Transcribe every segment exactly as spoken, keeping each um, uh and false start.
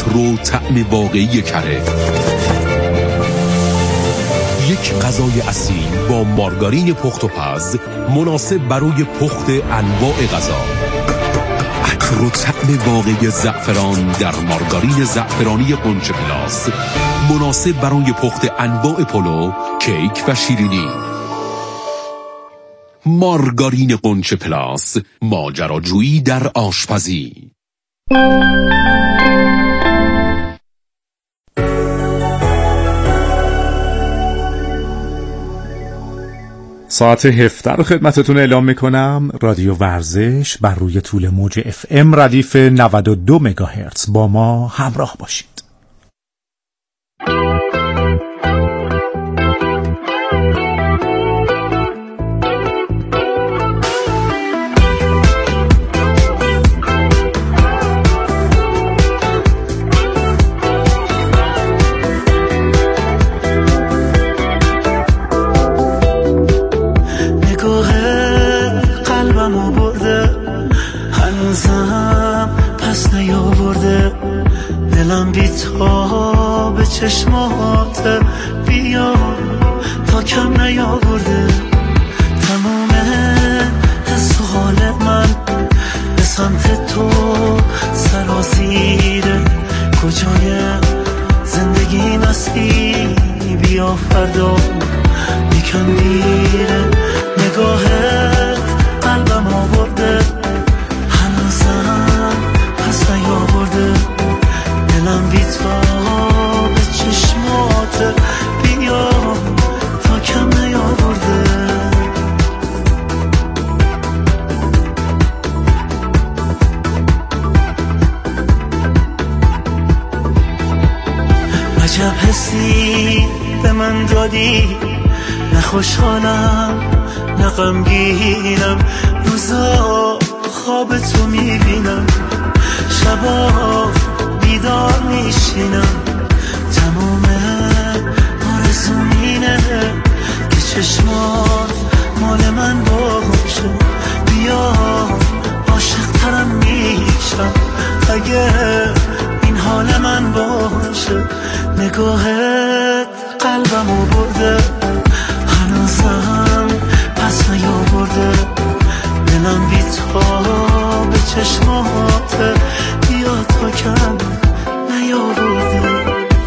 زهر و طعم واقعی کره. یک غذای اصیل با مارگارین پخت و پز، مناسب برای پخت انواع غذا. عطر و طعم واقعی زعفران در مارگارین زعفرانی غنچه پلاس، مناسب برای پخت انواع پلو، کیک و شیرینی. مارگارین غنچه پلاس، ماجراجویی در آشپزی. ساعت هفده رو خدمتتون اعلام میکنم. رادیو ورزش بر روی طول موج اف ام ردیف نود و دو مگاهرتز با ما همراه باشید. دلم بی تا به چشمات بیا تا کم نیاورده. تمام حس و حال من به سمت تو سرازیره. کجای زندگی مستی بیا فردا یکم دیره. نگاهت قلبم آورده، هنوزم پس نیاورده. دلم بی تا به چشمات بیا تا کم نیاورده. عجب حسی به من دادی، نه خوشحالم نه غمگینم. روزا خواب تو میبینم، شبا بیدار میشینم. تمام آرزوم اینه که چشمات مال من باشه. بیا عاشق ترم میشم اگه این حال من باشه. نگاهت قلبمو برده، هنوزم پس نیاورده. دلم بی تا به چشمات بیا تا کم نیاورده.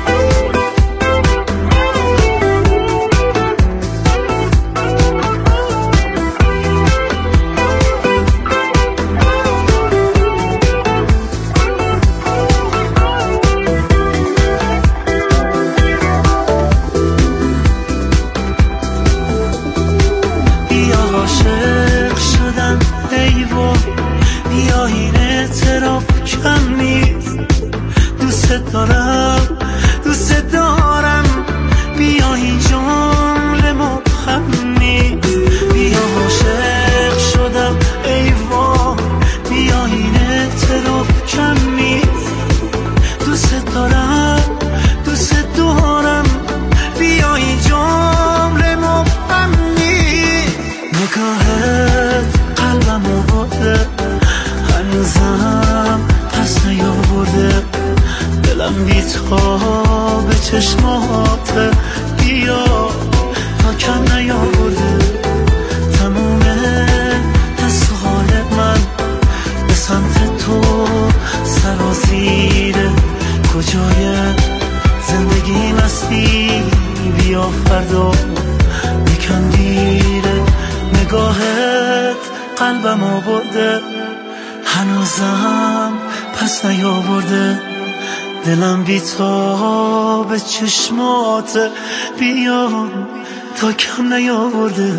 دلم بی تا به چشمات بیا تا کم نیاورده.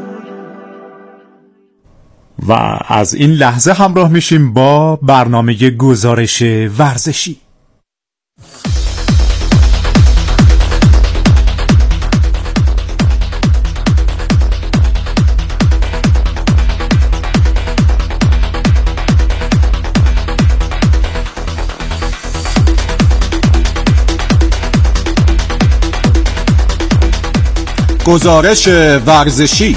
و از این لحظه همراه میشیم با برنامه گزارش ورزشی. گزارش ورزشی.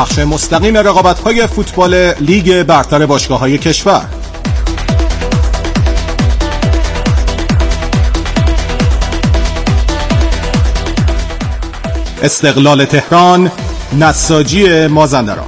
پخش مستقیم رقابت‌های فوتبال لیگ برتر باشگاه‌های کشور. استقلال تهران، نساجی مازندران.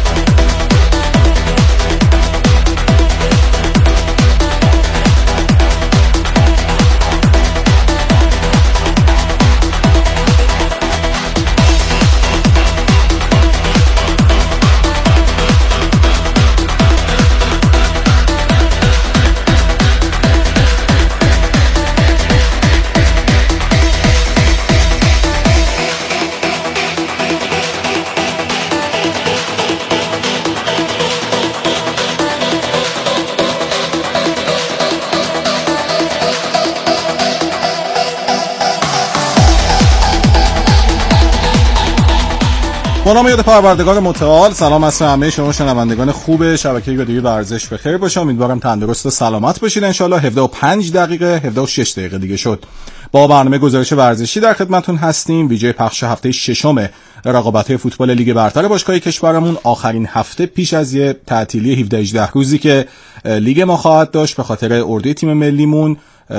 با نام یاد پروردگار متعال، سلام از همه شما شنوندگان خوب شبکه رادیویی ورزش بخیر باشه. امیدوارم تندرست و سلامت باشید. ان شاءالله هفده و پنج دقیقه هفده و شش دقیقه دیگه شد با برنامه گزارش ورزشی در خدمتتون هستیم. ویژه پخش هفته ششم رقابت‌های فوتبال لیگ برتر باشگاه‌های کشورمون، آخرین هفته پیش از یه تعطیلی هفده هجده روزی که لیگ ما خواهد داشت به خاطر اردوی تیم ملیمون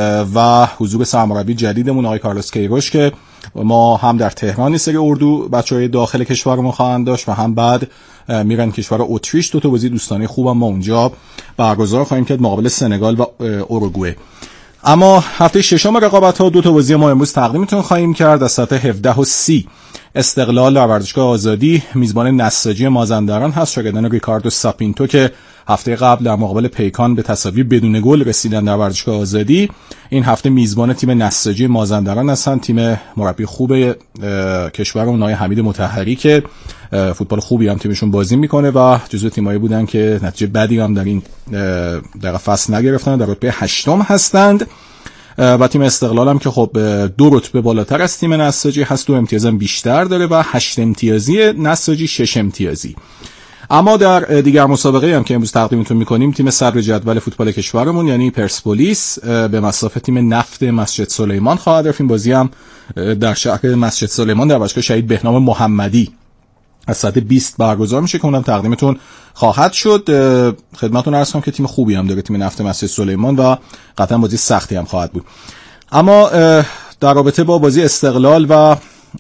و حضور سرمربی جدیدمون آقای کارلوس کیروش که ما هم در تهران سری اردو بچهای داخل کشورمون خواهند داشت و هم بعد میرن کشور اتریش. دو تا بازی دوستانه خوبم ما اونجا برگزار خواهیم کرد مقابل سنگال و اوروگوئه. اما هفته ششم رقابت‌ها دو تا بازی ما امروز تقدیمتون خواهیم کرد. از ساعت هفده و سی استقلال در ورزشگاه آزادی میزبان نساجی مازندران هست. شاگردان ریکاردو ساپینتو که هفته قبل در مقابل پیکان به تساوی بدون گل رسیدن در ورزشگاه آزادی، این هفته میزبان تیم نساجی مازندران هستن. تیم مربی خوب کشورمون آقای حمید مطهری که فوتبال خوبی هم تیمشون بازی میکنه و جزو تیمایی بودن که نتیجه بدی هم در این در فصل نگرفتن، در رتبه هشتم هستند. و تیم استقلال هم که خب دو رتبه بالاتر از تیم نساجی هست، دو امتیاز هم بیشتر داره و هشت امتیازی، نساجی شش امتیازی. اما در دیگر مسابقه هم که امروز تقدیمتون میکنیم، تیم صدر جدول فوتبال کشورمون یعنی پرسپولیس به مسافت تیم نفت مسجد سلیمان خواهد رفت. این بازی هم در شهر مسجد سلیمان در باشگاه شهید بهنام محمدی از ساعت بیست برگزار میشه که اونم تقدیمتون خواهد شد. خدمتتون عرض کنم که تیم خوبی هم داره تیم نفت مسجد سلیمان و قطعا بازی سختی هم خواهد بود. اما در رابطه با بازی استقلال و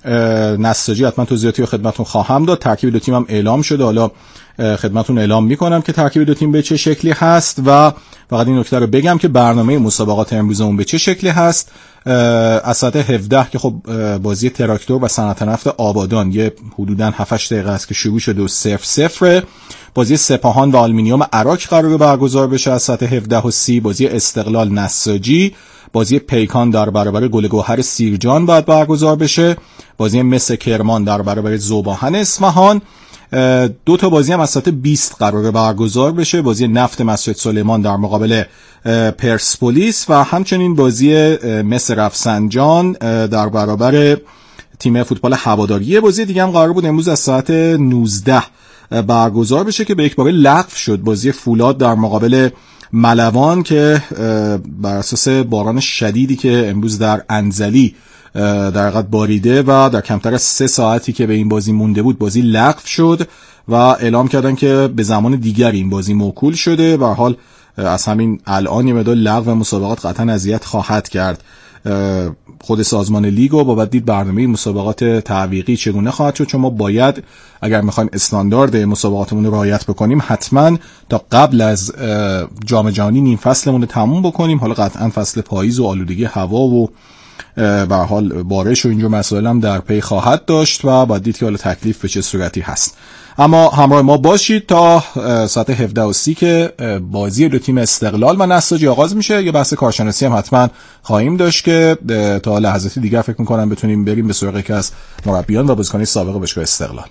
نساجی حتما توضیحاتی رو خدمتتون خواهم داد. ترکیب دو تیم هم اعلام شده، حالا خدمتتون اعلام میکنم که ترکیب دو تیم به چه شکلی هست و فقط این نکته رو بگم که برنامه مسابقات امروزمون به چه شکلی هست. از ساعت هفده که خب بازی تراکتور و صنعت نفت آبادان یه حدوداً هفت هشت دقیقه است که شروع شده و صفر صفر. بازی سپاهان و آلومینیوم عراق قراره برگزار بشه از ساعت هفده و سی. بازی استقلال نساجی، بازی پیکان در برابر گلگوهر سیرجان باید برگزار بشه، بازی مس کرمان در برابر ذوباهن اصفهان. دو تا بازی هم از ساعت بیست قراره برگزار بشه، بازی نفت مسجد سلیمان در مقابل پرسپولیس و همچنین بازی مس رفسنجان در برابر تیم فوتبال هواداری. بازی دیگه هم قرار بود امروز از ساعت نوزده برگزار بشه که به یک بار لغو شد، بازی فولاد در مقابل ملوان که بر اساس باران شدیدی که امروز در انزلی در حقیقت باریده و در کمتر از سه ساعتی که به این بازی مونده بود بازی لغو شد و اعلام کردن که به زمان دیگر این بازی موکول شده. به هر حال از همین الان یه مقدار لغو مسابقات قطعا اذیت خواهد کرد خود سازمان لیگ و با دید برنامه مسابقات تعویقی چگونه خواهد شد، چون ما باید اگر میخوایم استاندارد مسابقاتمون رو رعایت بکنیم حتما تا قبل از جام جهانی نیم فصلمون رو تموم بکنیم. حالا قطعا فصل پاییز و آلودگی هوا و به هر حال بارش و اینجور مسائل هم در پی خواهد داشت و باید دید که حالا تکلیف به چه صورتی هست. اما همراه ما باشید تا ساعت هفده و سی که بازی دو تیم استقلال و نساجی آغاز میشه. یه بحث کارشناسی هم حتما خواهیم داشت که تا لحظاتی دیگر فکر میکنم بتونیم بریم به سراغ یکی از مربیان و بازیکنان سابق باشگاه استقلال.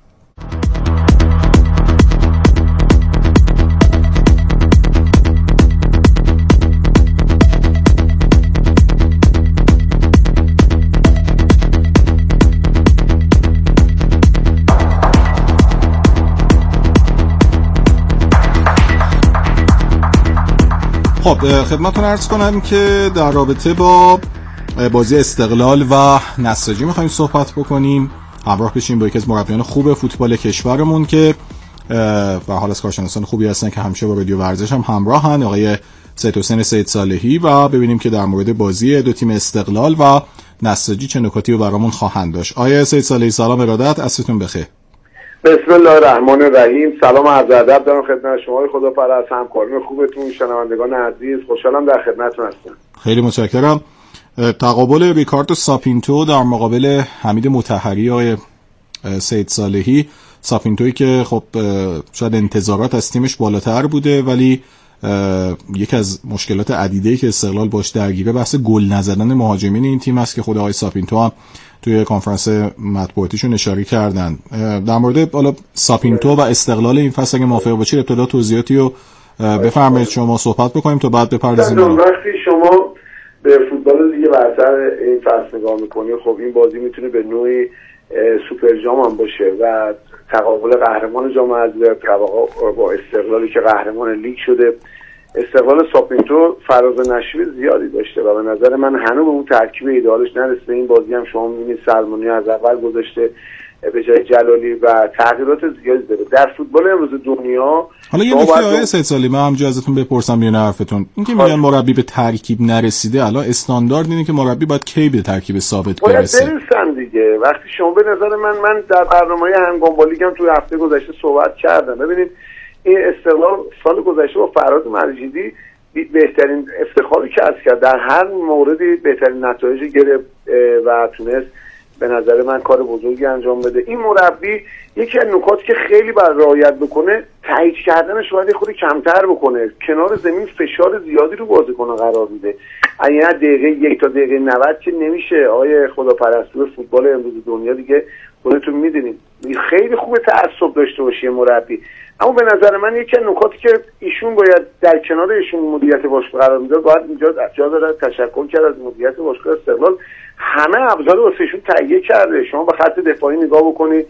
خب خدمتتون عرض کنم که در رابطه با بازی استقلال و نساجی میخوایم صحبت بکنیم. همراه بشیم با یکی از مربیان خوب فوتبال کشورمون که و حال از کارشناسان خوبی هستن که همیشه با رادیو ورزش هم همراهن، آقای سید حسین سید صالحی، و ببینیم که در مورد بازی دو تیم استقلال و نساجی چه نکاتی رو برامون خواهند داشت. آقای سید صالحی سلام ارادت، عصرتون بخیر. بسم الله الرحمن الرحیم. سلام عرض ادب دارم خدمت شما خدا پرست، همکاران خوبتون، شنوندگان عزیز، خوشحالم در خدمتتون هستم. خیلی متشکرم. تقابل ریکاردو ساپینتو در مقابل حمید مطهری آقای سید صالحی، ساپینتویی که خب شاید انتظارات از تیمش بالاتر بوده ولی یکی از مشکلات عدیده‌ای که استقلال باش درگیره بحث گل نزدن مهاجمین این تیم است که خود آقای ساپینتو هم توی کنفرانس مطبوعاتیشون اشاره کردن. در مورد حالا ساپینتو و استقلال این فصل اگه موافق باشید ابتدا توضیحاتی رو بفرمایید شما صحبت بکنیم تا بعد بپردازیم. وقتی شما به فوتبال دیگه برتر این فصل نگاه می‌کنید، خب این بازی میتونه به نوعی سوپر جام هم باشه و تقابل قهرمان جام حذفی با استقلالی که قهرمان لیگ شده. استقلال ساپینتو فراز نشوی زیادی داشته و به نظر من هنوز به اون ترکیب ایدئالش نرسیده. این بازی هم شما می‌بینید سلمانی از اول گذاشته به جای جلالی و تغییرات زیادی داره در فوتبال امروز دنیا. حالا یه نکته آقای سید صالحی من همینجا ازتون بپرسم بیان حرفتون، این که میگن مربی به ترکیب نرسیده، الان استاندارد اینه که مربی باید کی به ترکیب ثابت برسه؟ باید برسن دیگه. وقتی شما به نظر من من در برنامه همگام لیگ هم توی هفته گذشته صحبت کردم. ببینید این استقلال سال گذشته با فراد مجیدی بهترین افتخاری کسب کرد، در هر موردی بهترین نتایج گرفت و تونست به نظر من کار بزرگی انجام بده. این مربی یکی از نکاتی که خیلی باید رعایت بکنه، تایید کردنش باید خود کمتر بکنه. کنار زمین فشار زیادی رو بازیکن قرار میده. اگه دقیقه یک تا دقیقه نود که نمیشه آقای خداپرستو فوتبال امروز دنیا دیگه خودتون میدونید. خیلی خوبه تعصب داشته باشه مربی، اما به نظر من یکی از نکاتی که ایشون باید در کنار ایشون مدیریت باشگاه قرار میده، باید اینجا جا داره تشکر کرد از مدیریت باشگاه استقلال. همه ابزار واسه ایشون تهیه کرده. شما به خط دفاعی نگاه بکنید،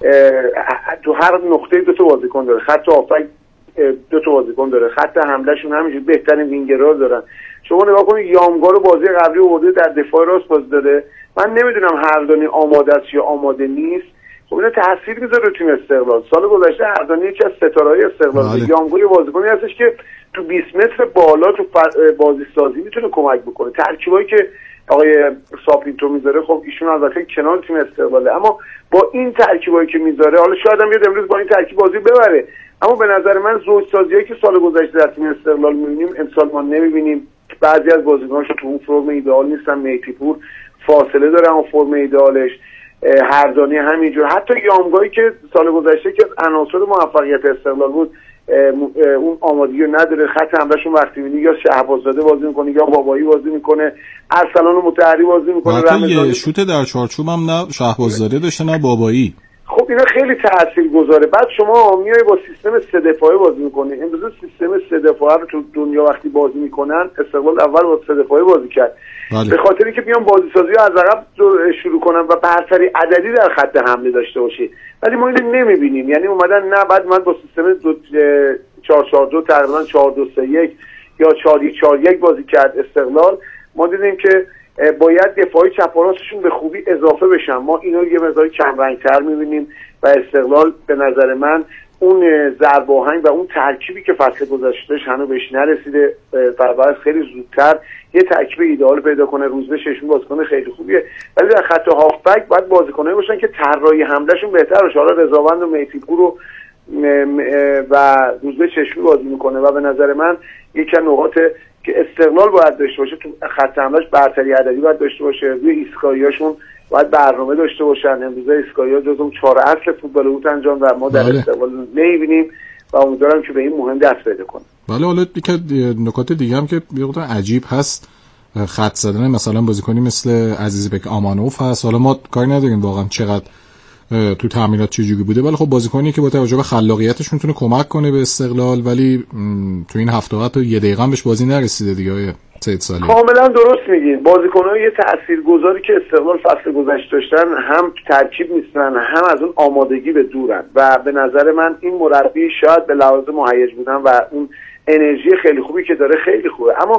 تو هر نقطه دو تا بازیکن داره، خط هافک دو تا بازیکن داره، خط حملهشون همینجوری بهترین وینگرها دارن. شما نگاه کنید یامگا رو بازی قبلی آورده در دفاع راست باز داده. من نمیدونم هردانی آماده است یا آماده نیست. خب اینا تاثیر میذاره رو تیم استقلال. سال گذشته هردانی یکی از ستاره‌های استقلال، یامگا یه بازیکنی هستش که تو بیست متر بالا تو بازی سازی میتونه کمک بکنه. ترکیبایی که آقای ساپینتو میذاره، خب ایشون البته کنار تیم استقلاله، اما با این ترکیبایی که میذاره، حالا شاید هم بیاد امروز با این ترکیب بازی ببره، اما به نظر من زوج سازیایی که سال گذشته در تیم استقلال میبینیم امسال ما نمیبینیم. بعضی از بازیکناش تو اون فرم ایدئال نیستن. مهدی پور فاصله داره اون فرم ایدئالش، هردانی همینجور. حتی یامگایی که سال گذشته که عناصر موفقیت استقلال بود اون آمادگی رو نداره. خط حملهشون وقتی می‌بینی یا شهباززاده بازی میکنه یا بابایی بازی میکنه، ارسلان مطهری بازی میکنه. حتی یه شوت در چارچوب هم نه شهباززاده داشته نه بابایی. خب اینا خیلی تاثیرگذاره. بعد شما میای با سیستم سه دفاعه بازی میکنی. امروز سیستم سه دفاعه رو تو دنیا وقتی بازی میکنن، استقلال اول با سه دفاعه بازی کرد. بله. به خاطر اینکه بیان بازی سازی رو از عقب شروع کنن و برتری عددی در خط حمله داشته باشه، ولی ما اینو نمیبینیم. یعنی اومدن نه بعد من با سیستم چهار چهار دو تقریبا چهار دو سه یک یا چهار یک چهار یک بازی کرد استقلال. ما دیدیم که باید دفاعی چپ و راستشون به خوبی اضافه بشن. ما اینو یه مقدار کم رنگ‌تر می‌بینیم و استقلال به نظر من اون ضرب آهنگ و اون ترکیبی که فصل گذشتهش هنوز بهش نرسیده و باید خیلی زودتر یه ترکیب ایدئال پیدا کنه. روزبه ششمی بازیکن خیلی خوبیه، ولی در خط هافبک باید بازیکنایی باشن که طراحی حملهشون بهتر باشه. حالا رضاوند و مهدی پور رو و روزبه چشمی بازی میکنه و به نظر من یکی از نقاط که استقلال باید داشته باشه تو خط حملهش برتری عددی باید داشته باشه. روی ایستگاهیاشون باید برنامه داشته باشن. امروز ایستگاهی‌ها جزو چهار اصل فوتبال اوتن جان و ما در بله. استقلال نمی‌بینیم و امیدوارم که به این مهم دست پیدا کنه. بله. حالا یک نکات دیگه هم که بیخود عجیب هست، خط زدن مثلا بازیکنی مثل عزیزبک آمانوف هست. حالا ما کاری نداریم واقعا چقدر تو تامینات چجوری بوده، ولی خب بازیکنی که با توجه به خلاقیتش میتونه کمک کنه به استقلال، ولی تو این هفته تا یه دقیقه هم بهش بازی نرسیده دیگه. آقای سید صالحی کاملا درست میگین. بازیکن‌ها یه تاثیرگذاری که استقلال فصل گذشته داشتن هم ترکیب نیستن هم از اون آمادگی به دورن و به نظر من این مربی شاید به لحاظ مهیج بودن و اون انرژی خیلی خوبی که داره خیلی خوبه، اما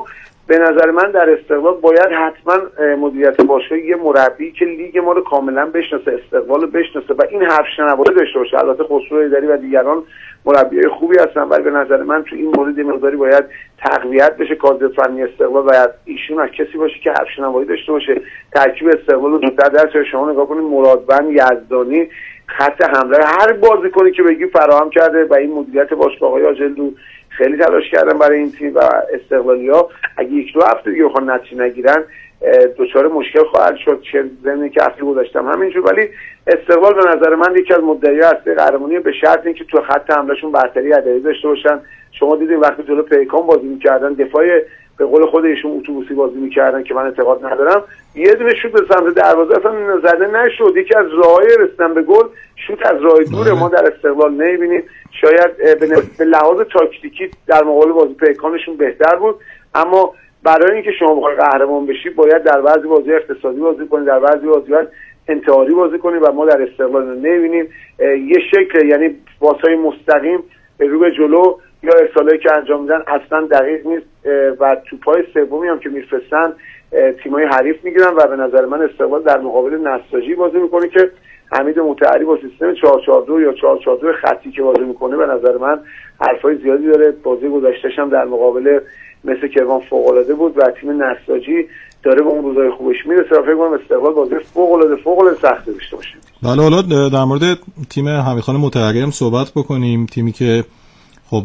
به نظر من در استقلال باید حتما مدیریت باشگاه یه مربی که لیگ ما رو کاملا بشناسه، استقلال رو بشناسه و این حرف شنوایی داشته باشه. البته خسرو ایدری و دیگران مربیای خوبی هستن، ولی به نظر من تو این مورد مقداری باید تقویت بشه کادر فنی استقلال. باید ایشون از کسی باشه که حرف شنوایی داشته باشه، ترکیب استقلال رو زودتر در شما نگاه کنید، مرادبن، یزدانی، خط حمله، هر بازیکنی که بگی فراهم کرده و این مدیریت باشگاه آقای آجلو خیلی تلاش کردن برای این تیم و استقلالیا اگه یک دو هفته دیگه بخوان نتیجه نگیرن دچار مشکل خواهد شد، چه زمینی که هفته گذاشتم همینجور. ولی استقلال به نظر من یکی از مدعی‌ها هست قهرمانی به شرط اینکه تو خط حملهشون برتری عددی داشته باشن. شما دیدین وقتی جلو پیکان بازی می‌کردن، دفاع به قول خود ایشون اتوبوسی بازی می‌کردن که من اعتقاد ندارم، یه دونه شوت به سمت دروازه اصلا زده نشد. یکی از راه‌های رسیدن به گل شوت از راه دور ما در استقلال نمی‌بینیم. شاید به لحاظ تاکتیکی در مقابل بازی پیکانشون بهتر بود، اما برای اینکه شما بخواید قهرمان بشی باید در بعضی بازی اقتصادی بازی کنید، در بعضی بازی‌ها انتحاری بازی کنید و ما در استقلال نمی‌بینیم. یه شکل یعنی پاس‌های مستقیم رو به جلو یا ارسالایی که انجام میدن اصلا دقیق نیست و توپای سومی هم که میفرستن تیمای حریف میگیرن و به نظر من استقلال در مقابل نساجی بازی میکنه که حمید مطهری با سیستم چهار چهار دو یا چهار چهار دو خطی که بازی میکنه به نظر من حرفای زیادی داره. بازی گذشته‌ش هم در مقابل مثل کروان فوق‌العاده بود و تیم نساجی داره به اون روزای خوبش میرسه و فکر کنم استقلال بازی فوق‌العاده فوق‌العاده سخت داشته باشه. بله، حالا در مورد تیم حمیدخان مطهری هم صحبت بکنیم. تیمی که خب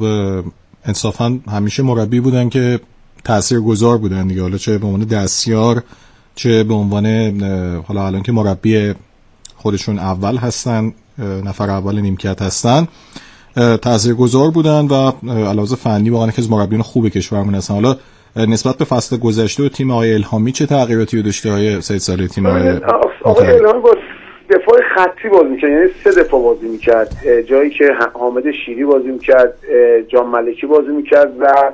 انصافا همیشه مربی بودن که تاثیرگذار بودن دیگه، حالا چه به عنوان دستیار چه به عنوان حالا الان که مربی خودشون اول هستن، نفر اول نیمکت هستن، تاثیرگذار بودن و علاوه فنی واقعا یکی از مربیان خوب کشورمون هستن. حالا نسبت به فصل گذشته و تیم آقای الهامی چه تغییراتی داشته های سید سالی تیم آقای الهامی؟ با دفاع خطی بازی می‌کرد، یعنی سه دفاع بازی می‌کرد، جایی که حامد شیری بازی می‌کرد، جان ملکی بازی می‌کرد و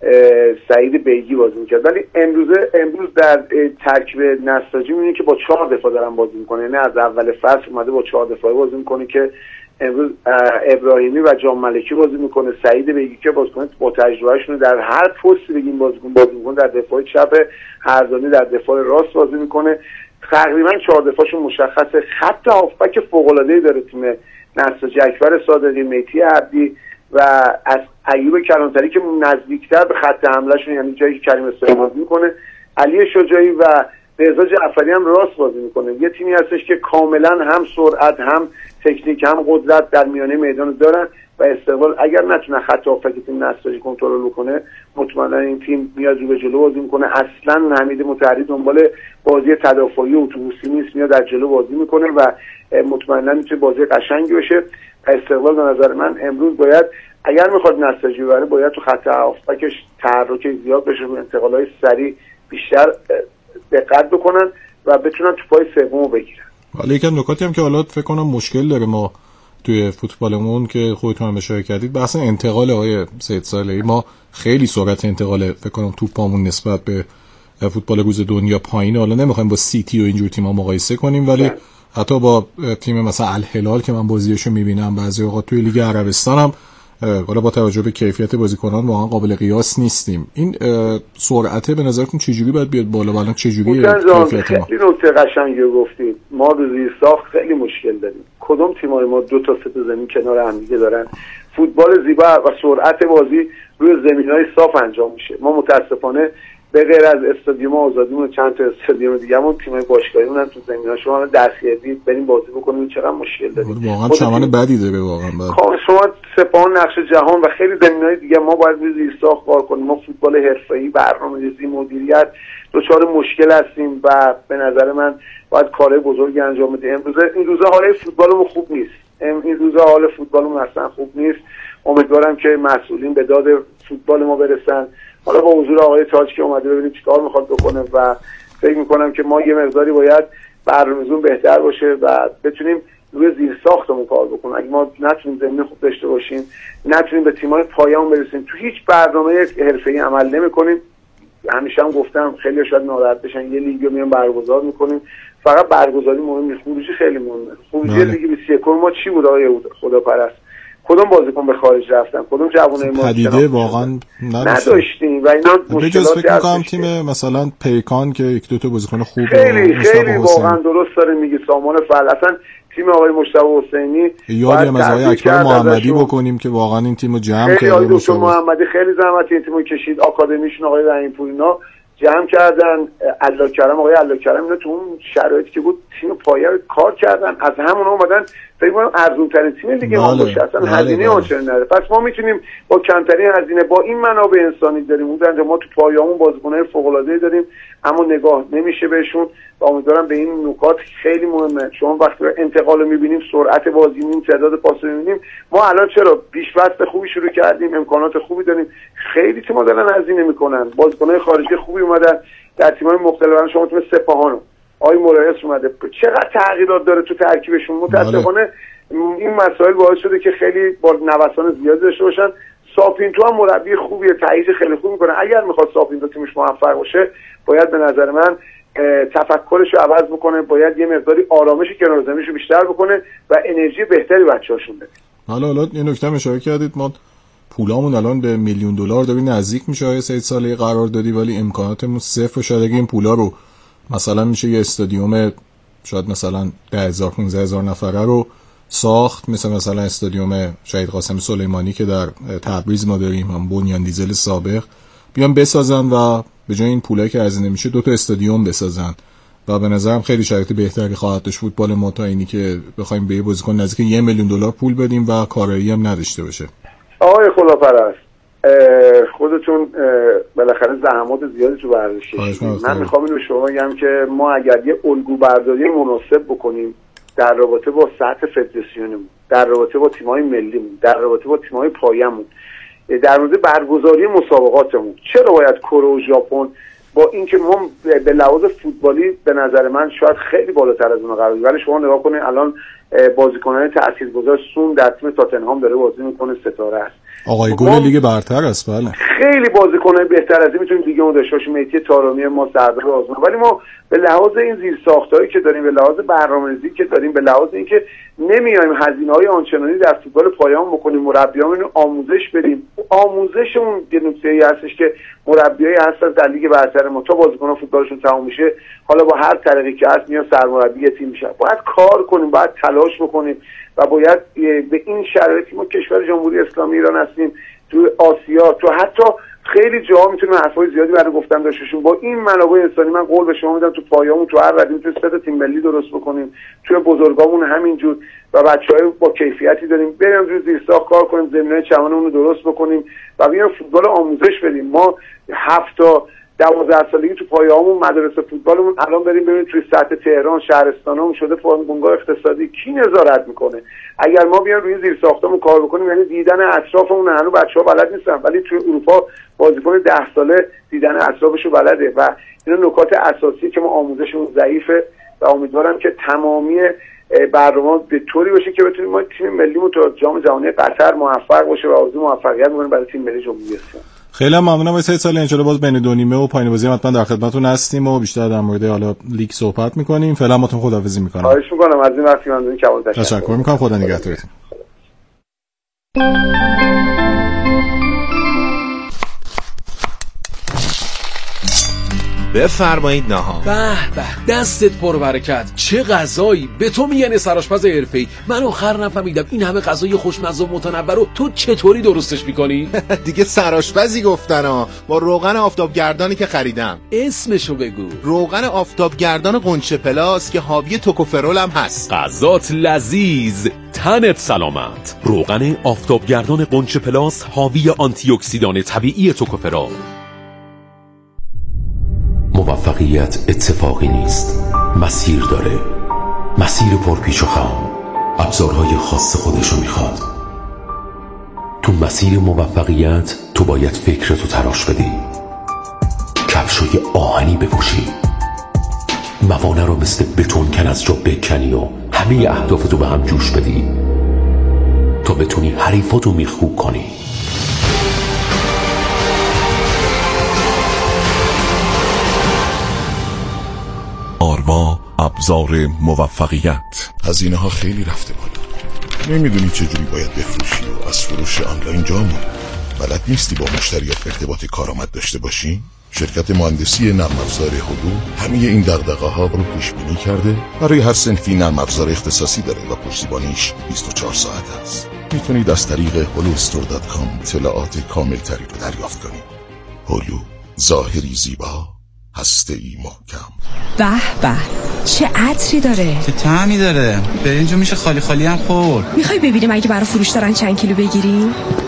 سعید بیگی بازی می‌کرد. ولی امروز امروز در ترکیب نساجی می‌بینید که با چهار دفاع دارن بازی می‌کنه، یعنی از اول فصل اومده با چهار دفاعی بازی می‌کنه که امروز ابراهیمی و جان ملکی بازی می‌کنه، سعید بیگی که بازیکن با تجربهشون در هر پستی بگیم بازیکن بازی می‌کنه، در دفاع چپ، هردانی در دفاع راست بازی می‌کنه. تقریبا چهار دفاعشون مشخصه. خط هافبک فوق‌العاده‌ای داره تیم نساجی، اکبر صادقی، مهدی عبدی و از ایوب کلانتری که نزدیکتر به خط حملهشون، یعنی جایی که کریم استقلال بازی میکنه، علی شجاعی و رضا جعفری هم راست بازی میکنه. یه تیمی هستش که کاملا هم سرعت هم تکنیک هم قدرت در میانه میدان دارن و استقلال اگر نتونه خط هافبک تیم نساجی کنترل بکنه مطمئنا این تیم میاد رو به جلو بازی میکنه. اصلا حمید مطهری دنبال بازی تدافعی اتوبوسی نیست، میاد در جلو بازی میکنه و مطمئنا میتونه بازی قشنگی بشه. استقلال به نظر من امروز باید اگر میخواد نساجی ببره باید تو خط هافبکش تحرک زیاد بشه، انتقالای سریع بیشتر دقت بکنن و بتونن توپای سومو بگیرن. حالا یکم نکاتی هم که حالا فکر کنم مشکل داره ما توی فوتبالمون که خودتون هم اشاره کردید، بحث انتقال آقای سید صالحی. ما خیلی سرعت انتقال فکر کنم توپامون نسبت به فوتبال روز دنیا پایینه. حالا نمیخوایم با سیتی و اینجور تیم‌ها مقایسه کنیم، ولی ده. حتی با تیم مثلا الهلال که من بازیاشو میبینم بعضی اوقات توی لیگ عربستان هم حالا با توجه به کیفیت بازیکنان واقعا قابل قیاس نیستیم. این سرعت به نظرتون چجوری باید بیاد بالا؟ الان چجوری کیفیت ما؟ خیلی نکته قشنگی گفتید. ما روزی ساخت خیلی مشکل داریم. کدوم تیم‌های ما دو تا سه تا زمین کنار هم دیگه دارن، فوتبال زیبا و سرعت بازی روی زمین‌های صاف انجام میشه. ما متاسفانه به غیر از استادیوم آزادیمون چند تا استادیوم دیگه‌مون تیم‌های باشگاهیمون هم تو زمین‌ها شما دستیابی بریم بازی بکنیم چقدر مشکل داریم. واقعا چمن بدی داره واقعا. شما سپاهان نقش جهان و خیلی زمین‌های دیگه ما باید روی زیرساخت کار کنیم. ما فوتبال حرفه‌ای، برنامه‌ریزی، مدیریت دچار مشکل هستیم و به نظر من باید کارهای بزرگی انجام بدیم. امروز این روزا حال فوتبالمون خوب نیست. این روزا حال فوتبالمون اصلا خوب نیست. امیدوارم که مسئولین به داد فوتبال ما برسن. حالا با حضور آقای تاج که اومده ببینیم چیکار میخواد بکنه و فکر میکنم که ما یه مقداری باید برنامه‌ریزیمون بهتر باشه و بتونیم روی زیر ساختمون کار بکنیم. اگه ما نتونیم زمین خوب داشته باشیم، نتونیم به تیم‌های پایه‌مون برسیم، تو هیچ برنامه حرفه‌ای عمل نمی‌کنیم. همیشه هم گفتم خیلی شاید ناراحت بشن، یه لیگو میام برگزار می‌کنیم، فقط برگزاری مهم نیست، خروجی خیلی مهمه. خروجی لیگ بیست و یک ما چی بود آقای خداپرست؟ کدوم بازیکن به خارج رفتن، کدوم جوانای ما پدیده واقعا نداشتیم و اینا مشکلاتی فکر می‌کنم تیم مثلا پیکان که یک دو تا بازیکن خوب خیلی خیلی واقعا درست داره میگه سامان فعال، اصلا تیم آقای مجتبی حسینی یادی از آقای اکبر محمدی بکنیم که واقعا این تیمو جمع کرد. آقای دکتر محمدی خیلی زحمت این تیمو کشید، آکادمیشون آقای رحیم‌پور اینا جمع کردن، الله کرم آقای الله کرم اینا تو اون شرایطی که بود تیم پایه کار کردن، از همون اومدن فکر کنم ارزون ترین تیم دیگه ما باشه، اصلا هزینه آنچنانی نداره. پس ما میتونیم با کمترین هزینه با این منابع انسانی داریم اون درجه ما تو پایه‌مون بازیکن‌های فوق‌العاده داریم اما نگاه نمیشه بهشون و امیدوارم به این نکات خیلی مهمه. شما وقتی انتقال رو می‌بینیم، سرعت بازی می‌بینیم، تعداد پاس رو می‌بینیم، ما الان چرا پیش‌فصل خوبی شروع کردیم، امکانات خوبی داریم، خیلی تیم‌ها دارن هزینه می‌کنن، بازیکن‌های خارجی خوبی اومدن در تیم‌های مختلف. شما تیم سپاهانو آقای مرایس اومده، چقدر تغییرات داره تو ترکیبشون. متأسفانه این مسائل باعث شده که خیلی با نوسان زیاد داشته باشن. ساپینتو هم مربی خوبیه، تایید خیلی خوب میکنه. اگر میخواد ساپینتو تیمش موفق باشه باید به نظر من تفکرش رو عوض بکنه، باید یه مقداری آرامش کنار زمینش رو بیشتر بکنه و انرژی بهتری بچه‌هاشون بده. حالا حالا این نکته اشاره کردید، ما پولامون الان به میلیون دلار داره نزدیک میشه. آیه سه ساله قرار دادی ولی امکاناتمون صفر و شاید این پولا رو مثلا میشه یه استادیوم شاید مثلا ده هزار پانزده هزار نفره رو ساخت، مثل مثلا استادیوم شهید قاسم سلیمانی که در تبریز ما داریم، هم بنیان دیزل سابق، بیان بسازن و به جای این پولایی که هزینه میشه دو تا استادیوم بسازن و به نظرم خیلی شرایط بهتری خواهد داشت فوتبال ما تا اینی که بخوایم به یه بازیکن نزدیک یه میلیون دلار پول بدیم و کارایی هم نداشته باشه. آقای خداپرست خودتون بالاخره زحمات زیادی تو ورزش کشیدید. من میخوام اینو شما بگم که ما اگر یه الگو برداری مناسب بکنیم در رابطه با سطح فدراسیونمون، در رابطه با تیم‌های ملیمون، در رابطه با تیم‌های پایه‌مون، در مورد برگزاری مسابقاتمون، چرا باید کره و ژاپن با اینکه ما به لحاظ فوتبالی به نظر من شاید خیلی بالاتر از اون قرار داریم، ولی شما نگاه کنید الان بازیکنان تاثیرگذار سون در تیم تاتنهام داره بازی میکنه، ستاره است، آقای گل لیگ برتر است. بله خیلی بازیکنای بهتر از این میتونیم دیگه اون داشته باشیم، مهدی طارمی ما، سردار آزمون، ولی ما به لحاظ این زیرساختایی که داریم، به لحاظ برنامه‌ریزی که داریم، به لحاظ اینکه نمیایم هزینه‌های آنچنانی در فوتبال پایه‌مون بکنیم، مربیامون رو آموزش بدیم. آموزشمون یه نکته‌ای هستش که مربیای هستن در لیگ برتر ما تا بازیکن‌ها فوتبالشون تموم میشه، حالا با هر طریقی که هست میان سرمربی تیم میشن. باید کار کنیم، باید تلاش بکنیم و باید به این شرایطی ما کشور جمهوری اسلامی ایران هستیم، تو آسیا، تو حتی خیلی جاها میتونیم حرفای زیادی برای گفتن داشتیم. با این منابع انسانی من قول به شما میدم تو پایه‌مون تو هر ردیم تو سه تیم ملی درست بکنیم، توی بزرگامون همینجور و بچهای با کیفیتی داریم، بریم روی زیرساخت کار کنیم، زمینه چمنمون رو درست بکنیم و بیایم فوتبال آموزش بدیم. ما هفت تا دوازده سالگی تو پایه‌هامون مدرسه فوتبالمون الان بریم ببینید توی سطح تهران شهرستانمون شده بنگاه اقتصادی، کی نظارت میکنه؟ اگر ما بیایم روی زیرساختمون کار بکنیم، یعنی دیدن اطرافمون، هنوز بچه‌ها بلد نیستن ولی توی اروپا بازیکن ده ساله دیدن اطرافشو بلده و اینا نکات اساسی که ما آموزشمون ضعیفه و امیدوارم که تمامی برنامه به طوری باشه که بتونیم ما تیم ملیمون تو جام جهانی قطر موفق باشه و آرزوی موفقیت بکنیم برای تیم ملی جمهوری اسلامی. خیلی ممنونم. آقای سید سالی ان شاء الله باز بین دو نیمه و پایان بازی حتما در خدمتتون هستیم و بیشتر در مورد حالا لیگ صحبت می‌کنیم. فعلا ماتون خداحافظی می‌کنم. خواهش می‌کنم از این وقتی من کمال تشکر, تشکر می‌کنم. خدا نگهدارتون. بفرمایید نهار. به به دستت پر برکت. چه غذایی! به تو میگن سرآشپز حرفه‌ای. من آخر نفهمیدم این همه غذای خوشمزه و متنوع رو تو چطوری درستش میکنی؟ دیگه سرآشپزی گفتن ها، با روغن آفتابگردانی که خریدم. اسمشو بگو. روغن آفتابگردان قنچه پلاس که حاوی توکوفرول هم هست. غذات لذیذ، تنت سلامت. روغن آفتابگردان قنچه پلاس حاوی آنتی اکسیدان طبیعی توکوفرول. موفقیت اتفاقی نیست، مسیر داره، مسیر پرپیچ و خم، ابزارهای خاص خودشو میخواد. تو مسیر موفقیت تو باید فکرتو تراش بدی، کفشوی آهنی بپوشی، موانع رو مثل بتون کن از جا بکنی و همه اهدافتو به هم جوش بدی تا بتونی حریفاتو میخکوب کنی. آرما ابزار موفقیت. هزینه ها خیلی رفته بالا. نمیدونی چجوری باید بفروشی و از فروش آنلاین جا موندی. بلد نیستی با مشتریات ارتباط کارآمد داشته باشی؟ شرکت مهندسی نرم افزار هلو همه این دغدغه‌ها رو پیش بینی کرده. برای هر صنفی نرم افزار اختصاصی داره و پشتیبانیش بیست و چهار ساعت است. میتونید از طریق هلو استور دات کام اطلاعات کامل تری رو دریافت کنید. هلو، ظاهری زیبا، هسته‌ای محکم. به به، چه عطری داره، چه طعمی داره. برنجو میشه خالی خالی هم خورد. میخوای ببینیم اگه برای فروش دارن چند کیلو بگیریم؟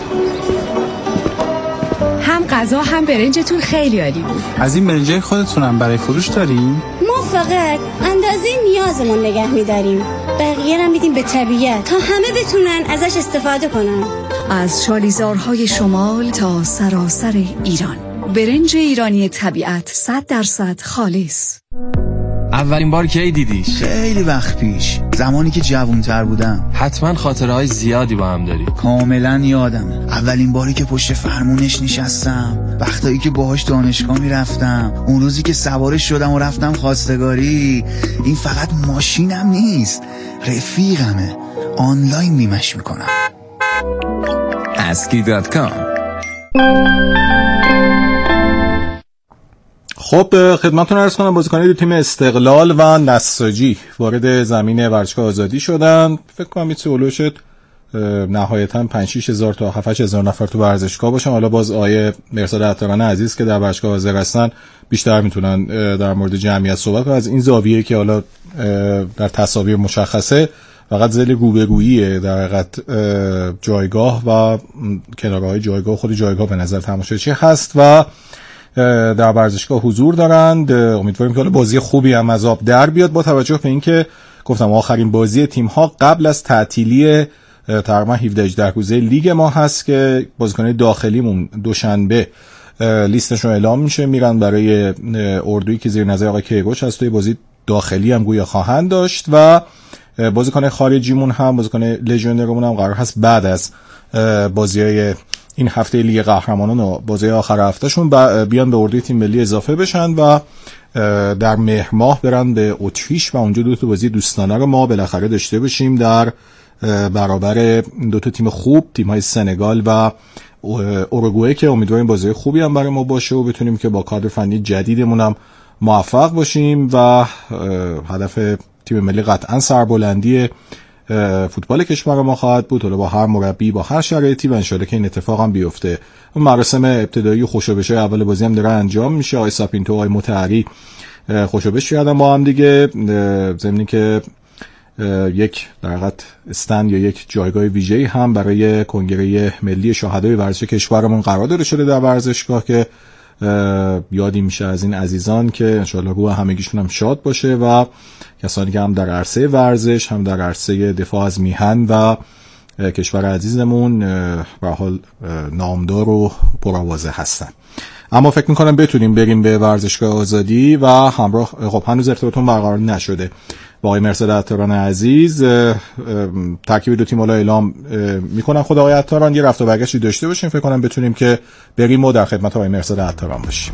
هم غذا هم برنجتون خیلی عالی بود. از این برنجای خودتونم برای فروش داریم؟ ما فقط اندازه نیازمون نگه میداریم، بقیه رو میدیم به طبیعت تا همه بتونن ازش استفاده کنن. از شالیزارهای شمال تا سراسر ایران، برنج ایرانی طبیعت صد درصد خالص. اولین بار کی دیدیش؟ خیلی وقت پیش، زمانی که جوان‌تر بودم. حتما خاطره‌های زیادی با هم داری. کاملا یادمه اولین باری که پشت فرمونش نشستم، وقتایی که باهاش دانشگاه میرفتم، اون روزی که سوارش شدم و رفتم خواستگاری. این فقط ماشینم نیست، رفیقمه. آنلاین میمش میکنم. اسکی دات کام. خب خدمتتون عرض کنم بازیکنان دو تیم استقلال و نساجی وارد زمین ورزشگاه آزادی شدن. فکر کنم این سولو شد نهایتا پنج شش هزار تا هفت هزار نفر تو ورزشگاه باشن. حالا باز آیه مرزاد عطاران عزیز که در ورزشگاه حاضر هستن بیشتر میتونن در مورد جمعیت صحبت کنن. از این زاویه که حالا در تصاویر مشخصه فقط ذیل روبروییه، در حقیقت جایگاه و کنارهای جایگاه خود جایگاه به نظر تماشاچی هست و در ورزشگاه حضور دارند. امیدواریم که حالا بازی خوبی هم از آب در بیاد، با توجه به اینکه گفتم آخرین بازی تیم ها قبل از تعطیلی تقریبا هفده هجده روزه لیگ ما هست که بازیکنان داخلیمون دوشنبه لیستشون اعلام میشه، میرن برای اردویی که زیر نظر آقای کیروش هست. توی بازی داخلی هم گویا خواهند داشت و بازیکن خارجیمون هم، بازیکن لژیونرمون هم قرار هست بعد از بازی‌های این هفته لیگ قهرمانان و بازی آخر هفتهشون بیان به اردوی تیم ملی اضافه بشن و در مهر ماه برن به اتریش و اونجا دو تا بازی دوستانه رو ما بالاخره داشته باشیم در برابر دو تا تیم خوب، تیم‌های سنگال و اوروگوئه که امیدواریم بازی خوبی هم برای ما باشه و بتونیم که با کادر فنی جدیدمون هم موفق باشیم و هدف تیم ملی قطعا سربلندی فوتبال کشور ما خواهد بود، حالا با هر مربی با هر شرایطی و انشالله که این اتفاق هم بیفته. مراسم ابتدایی و خوشوبش‌های اول بازی هم داره انجام میشه. آقای ساپینتو، آقای مطهری خوشوبش کردن با هم دیگه، ضمن که یک در حقیقت استند یا یک جایگاه ویژه‌ای هم برای کنگره ملی شهدای ورزش کشورمون قرار داده شده در ورزشگاه که یادی میشه از این عزیزان که انشالله روح همگیشون هم شاد باشه و کسانی که هم در عرصه ورزش هم در عرصه دفاع از میهن و کشور عزیزمون به حال نامدار و پرآوازه هستن. اما فکر میکنم بتونیم بریم به ورزشگاه آزادی و همراه خب هنوز ارتباطمون برقرار نشده با آقای مرزاد عطاران عزیز. ترکیب دو تیم حالا اعلام میکنن. خود آقای عطاران یه رفت و برگشتی داشته باشیم، فکر کنم بتونیم که بریم و در خدمت آقای مرزاد عطاران باشیم.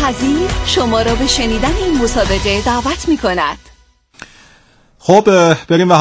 پذیر شما را به شنیدن این مسابقه دعوت می کند. خب بریم و